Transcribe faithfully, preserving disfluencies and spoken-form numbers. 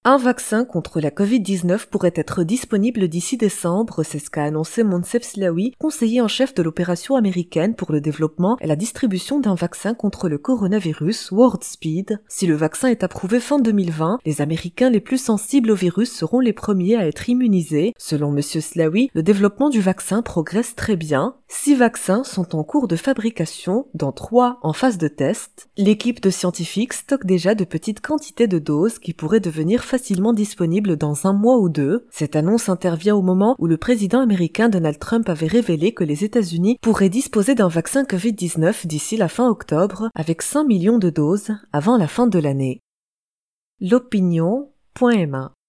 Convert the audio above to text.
Un vaccin contre la covid dix-neuf pourrait être disponible d'ici décembre, c'est ce qu'a annoncé Moncef Slaoui, conseiller en chef de l'opération américaine pour le développement et la distribution d'un vaccin contre le coronavirus, WorldSpeed. Si le vaccin est approuvé fin deux mille vingt, les Américains les plus sensibles au virus seront les premiers à être immunisés. Selon M. Slaoui, le développement du vaccin progresse très bien. Six vaccins sont en cours de fabrication, dont trois en phase de test. L'équipe de scientifiques stocke déjà de petites quantités de doses qui pourraient devenir facilement disponibles dans un mois ou deux. Cette annonce intervient au moment où le président américain Donald Trump avait révélé que les États-Unis pourraient disposer d'un vaccin covid dix-neuf d'ici la fin octobre, avec cinq millions de doses avant la fin de l'année. L'opinion point m a